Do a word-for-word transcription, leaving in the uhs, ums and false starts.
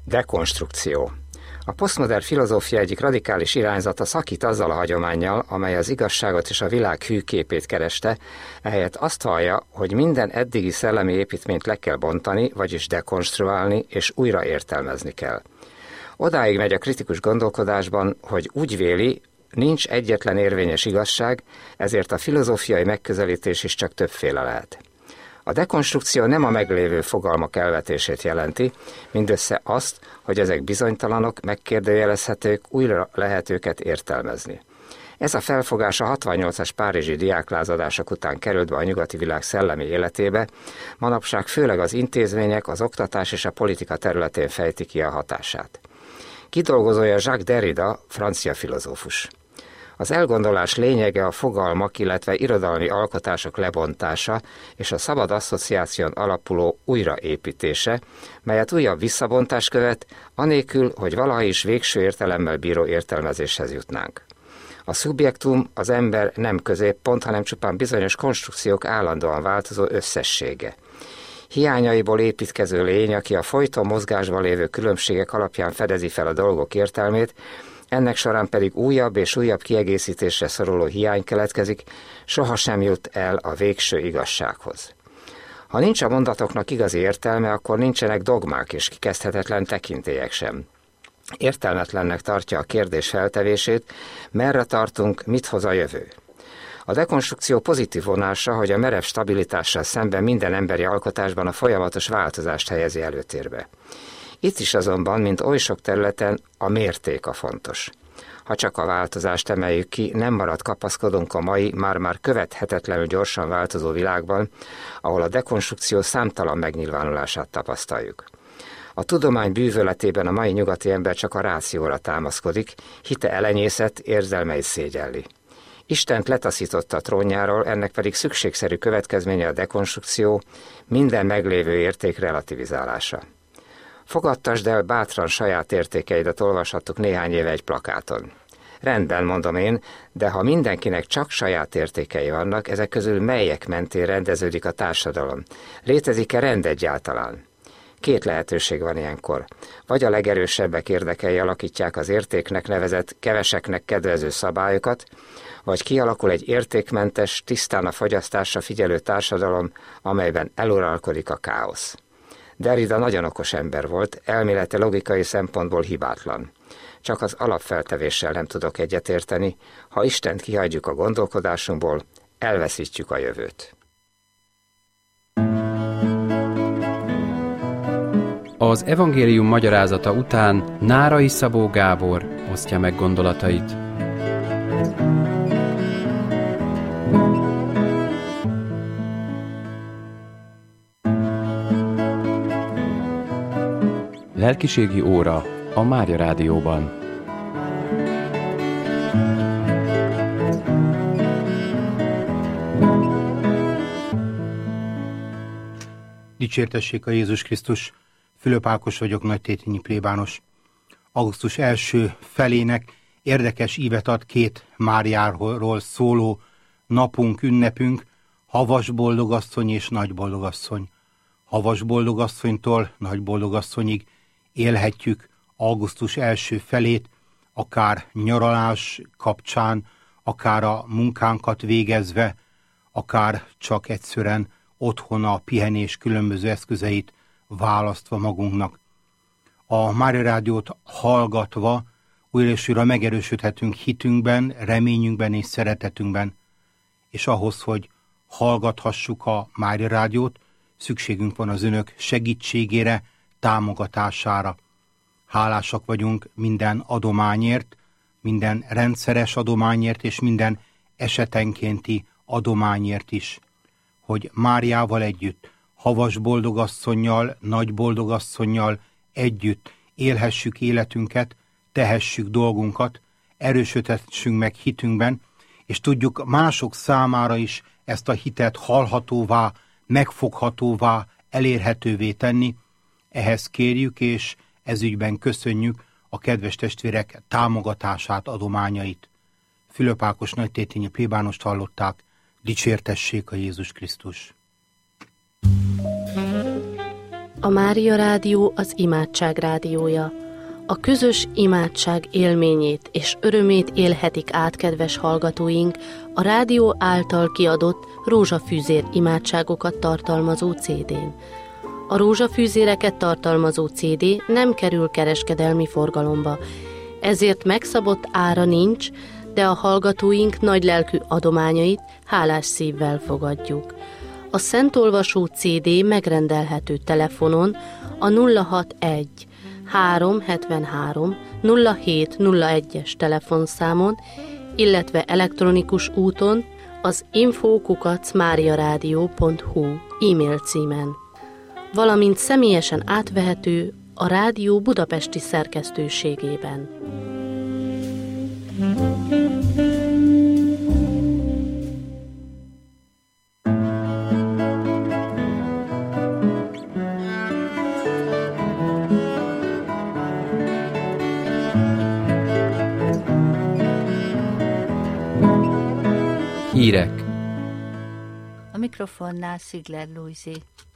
Dekonstrukció. A posztmodern filozófia egyik radikális irányzata szakít azzal a hagyománnyal, amely az igazságot és a világ hű képét kereste, ehelyett azt vallja, hogy minden eddigi szellemi építményt le kell bontani, vagyis dekonstruálni és újra értelmezni kell. Odáig megy a kritikus gondolkodásban, hogy úgy véli, nincs egyetlen érvényes igazság, ezért a filozófiai megközelítés is csak többféle lehet. A dekonstrukció nem a meglévő fogalmak elvetését jelenti, mindössze azt, hogy ezek bizonytalanok, megkérdőjelezhetők, újra lehet őket értelmezni. Ez a felfogás a hatvannyolcas párizsi diáklázadások után került be a nyugati világ szellemi életébe, manapság főleg az intézmények, az oktatás és a politika területén fejti ki a hatását. Kidolgozója Jacques Derrida, francia filozófus. Az elgondolás lényege a fogalmak, illetve irodalmi alkotások lebontása és a szabad asszociáción alapuló újraépítése, melyet újabb visszabontás követ, anélkül, hogy valaha is végső értelemmel bíró értelmezéshez jutnánk. A szubjektum, az ember nem középpont, hanem csupán bizonyos konstrukciók állandóan változó összessége. Hiányaiból építkező lény, aki a folyton mozgásban lévő különbségek alapján fedezi fel a dolgok értelmét, ennek során pedig újabb és újabb kiegészítésre szoruló hiány keletkezik, sohasem jut el a végső igazsághoz. Ha nincs a mondatoknak igazi értelme, akkor nincsenek dogmák és kikezdhetetlen tekintélyek sem. Értelmetlennek tartja a kérdés feltevését, merre tartunk, mit hoz a jövő. A dekonstrukció pozitív vonása, hogy a merev stabilitással szemben minden emberi alkotásban a folyamatos változást helyezi előtérbe. Itt is azonban, mint oly sok területen, a mérték a fontos. Ha csak a változást emeljük ki, nem marad kapaszkodunk a mai, már-már követhetetlenül gyorsan változó világban, ahol a dekonstrukció számtalan megnyilvánulását tapasztaljuk. A tudomány bűvöletében a mai nyugati ember csak a rációra támaszkodik, hite elenyészet, érzelmeit szégyelli. Istent letaszította a trónjáról, ennek pedig szükségszerű következménye a dekonstrukció, minden meglévő érték relativizálása. Fogadtasd el bátran saját értékeidet, olvashattuk néhány éve egy plakáton. Rendben, mondom én, de ha mindenkinek csak saját értékei vannak, ezek közül melyek mentén rendeződik a társadalom? Létezik-e rend egyáltalán? Két lehetőség van ilyenkor. Vagy a legerősebbek érdekei alakítják az értéknek nevezett, keveseknek kedvező szabályokat, vagy kialakul egy értékmentes, tisztán a fogyasztásra figyelő társadalom, amelyben eluralkodik a káosz. Derrida nagyon okos ember volt, elmélete logikai szempontból hibátlan. Csak az alapfeltevéssel nem tudok egyetérteni, ha Istent kihagyjuk a gondolkodásunkból, elveszítjük a jövőt. Az evangélium magyarázata után Nárai Szabó Gábor osztja meg gondolatait. Lelkiségi óra a Mária Rádióban. Dicsértessék a Jézus Krisztus! Fülöp Ákos vagyok, nagytétényi plébános. Augusztus első felének érdekes ívet ad két Máriáról szóló napunk, ünnepünk, Havas boldogasszony és Nagy boldogasszony. Havas boldogasszonytól Nagy boldogasszonyig élhetjük augusztus első felét, akár nyaralás kapcsán, akár a munkánkat végezve, akár csak egyszerűen otthon a pihenés különböző eszközeit választva magunknak. A Mária Rádiót hallgatva újra és újra megerősödhetünk hitünkben, reményünkben és szeretetünkben, és ahhoz, hogy hallgathassuk a Mária Rádiót, szükségünk van az önök segítségére, támogatására. Hálásak vagyunk minden adományért, minden rendszeres adományért és minden esetenkénti adományért is, hogy Máriával együtt, Havas boldogasszonnyal, Nagy boldogasszonnyal együtt élhessük életünket, tehessük dolgunkat, erősödhessünk meg hitünkben, és tudjuk mások számára is ezt a hitet hallhatóvá, megfoghatóvá, elérhetővé tenni. Ehhez kérjük, és ezügyben köszönjük a kedves testvérek támogatását, adományait. Fülöp Ákos nagytétényi plébánost hallották, dicsértessék a Jézus Krisztus! A Mária Rádió az imádság rádiója. A közös imádság élményét és örömét élhetik át, kedves hallgatóink, a rádió által kiadott rózsafűzér imádságokat tartalmazó cé dén. A rózsafűzéreket tartalmazó cé dé nem kerül kereskedelmi forgalomba, ezért megszabott ára nincs, de a hallgatóink nagylelkű adományait hálás szívvel fogadjuk. A Szentolvasó cé dé megrendelhető telefonon a nulla hatvanegy háromszázhetvenhárom nulla hét nulla egyes telefonszámon, illetve elektronikus úton az info kukac mariaradio pont hu e-mail címen, valamint személyesen átvehető a rádió budapesti szerkesztőségében. Hírek. A mikrofonnál Szigler Lujzi.